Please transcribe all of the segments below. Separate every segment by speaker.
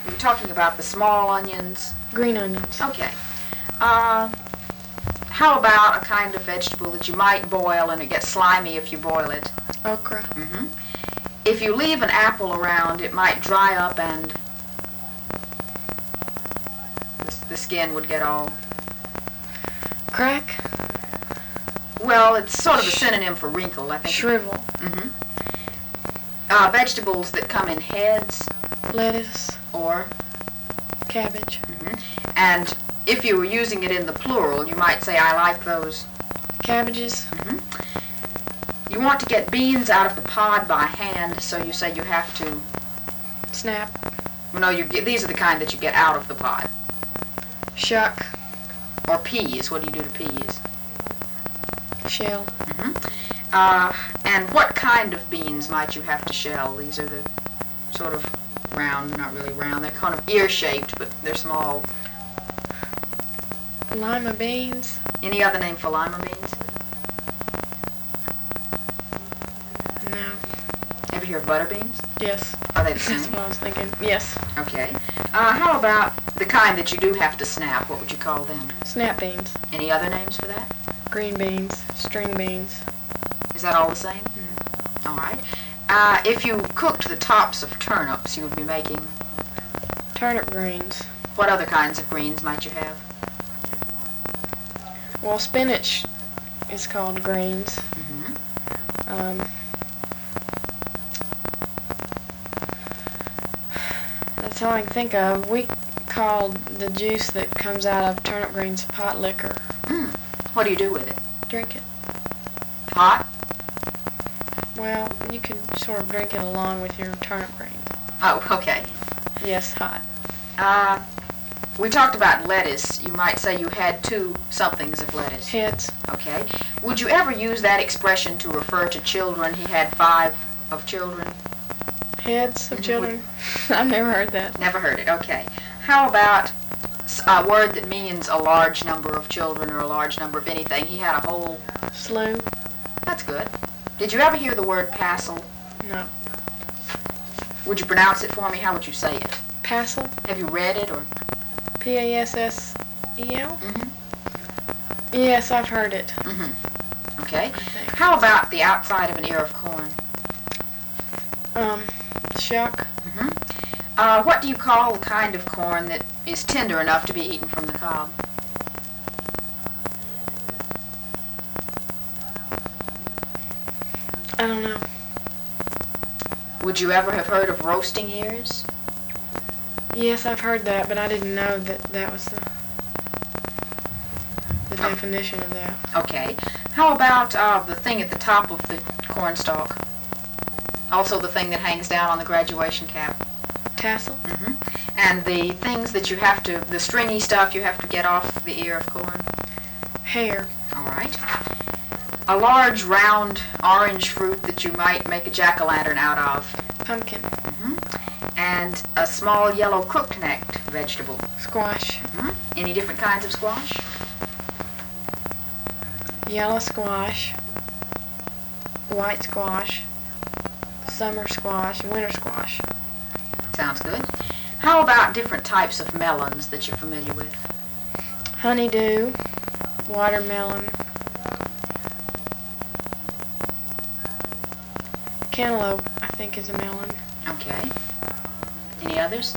Speaker 1: You're talking about the small onions?
Speaker 2: Green onions.
Speaker 1: Okay. How about a kind of vegetable that you might boil and it gets slimy if you boil it?
Speaker 2: Okra.
Speaker 1: Mm-hmm. If you leave an apple around, it might dry up and the skin would get all...
Speaker 2: Crack.
Speaker 1: Well, it's sort of a synonym for wrinkle, I think.
Speaker 2: Shrivel.
Speaker 1: Mm-hmm. Vegetables that come in heads.
Speaker 2: Lettuce.
Speaker 1: Or?
Speaker 2: Cabbage.
Speaker 1: Mm-hmm. And if you were using it in the plural, you might say, I like those.
Speaker 2: Cabbages.
Speaker 1: Mm-hmm. You want to get beans out of the pod by hand, so you say you have to...
Speaker 2: Snap.
Speaker 1: No, these are the kind that you get out of the pod.
Speaker 2: Shuck.
Speaker 1: Or peas. What do you do to peas?
Speaker 2: Shell.
Speaker 1: Mm-hmm. And what kind of beans might you have to shell? These are the sort of round, they're not really round. They're kind of ear-shaped, but they're small.
Speaker 2: Lima beans.
Speaker 1: Any other name for lima beans?
Speaker 2: No.
Speaker 1: Ever hear of butter beans?
Speaker 2: Yes.
Speaker 1: Are they the same?
Speaker 2: That's what I was thinking. Yes.
Speaker 1: Okay. How about the kind that you do have to snap? What would you call them?
Speaker 2: Snap beans.
Speaker 1: Any other names for that?
Speaker 2: Green beans. String beans.
Speaker 1: Is that all the same?
Speaker 2: Mm.
Speaker 1: All right. If you cooked the tops of turnips, you would be making...
Speaker 2: Turnip greens.
Speaker 1: What other kinds of greens might you have?
Speaker 2: Well, spinach is called greens.
Speaker 1: Mm-hmm.
Speaker 2: That's all I can think of. We called the juice that comes out of turnip greens pot liquor.
Speaker 1: What do you do with it?
Speaker 2: Drink it.
Speaker 1: Hot?
Speaker 2: Well, you can sort of drink it along with your turnip greens.
Speaker 1: Oh, okay.
Speaker 2: Yes, hot.
Speaker 1: We talked about lettuce. You might say you had 2 somethings of lettuce.
Speaker 2: Heads.
Speaker 1: Okay. Would you ever use that expression to refer to children? He had 5 of children.
Speaker 2: Heads of children? I've never heard that.
Speaker 1: Never heard it. Okay. How about a word that means a large number of children or a large number of anything? He had a whole...
Speaker 2: Slew?
Speaker 1: That's good. Did you ever hear the word passel?
Speaker 2: No.
Speaker 1: Would you pronounce it for me? How would you say it?
Speaker 2: Passel?
Speaker 1: Have you read it or...
Speaker 2: P-A-S-S-E-L?
Speaker 1: Mm-hmm.
Speaker 2: Yes, I've heard it.
Speaker 1: Mm-hmm. Okay. How about the outside of an ear of corn?
Speaker 2: Shuck.
Speaker 1: Mm-hmm. What do you call the kind of corn that is tender enough to be eaten from the cob?
Speaker 2: I don't know.
Speaker 1: Would you ever have heard of roasting ears?
Speaker 2: Yes, I've heard that, but I didn't know that that was the definition of that.
Speaker 1: Okay. How about the thing at the top of the cornstalk? Also the thing that hangs down on the graduation cap.
Speaker 2: Tassel?
Speaker 1: Mm-hmm. And the things that you have to, the stringy stuff you have to get off the ear of corn?
Speaker 2: Hair.
Speaker 1: All right. A large, round, orange fruit that you might make a jack-o'-lantern out of.
Speaker 2: Pumpkin.
Speaker 1: Mm-hmm. And a small yellow crook-necked vegetable.
Speaker 2: Squash.
Speaker 1: Mm-hmm. Any different kinds of squash?
Speaker 2: Yellow squash. White squash. Summer squash and winter squash.
Speaker 1: Sounds good. How about different types of melons that you're familiar with?
Speaker 2: Honeydew. Watermelon. Cantaloupe, I think, is a melon.
Speaker 1: Okay. Any others?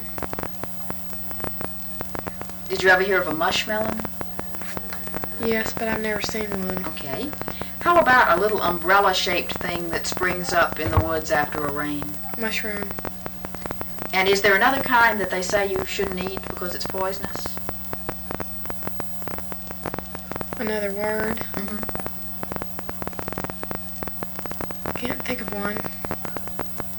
Speaker 1: Did you ever hear of a mushmelon?
Speaker 2: Yes, but I've never seen one.
Speaker 1: Okay. How about a little umbrella-shaped thing that springs up in the woods after a rain?
Speaker 2: Mushroom.
Speaker 1: And is there another kind that they say you shouldn't eat because it's poisonous?
Speaker 2: Another word.
Speaker 1: Mm-hmm.
Speaker 2: Can't think of one.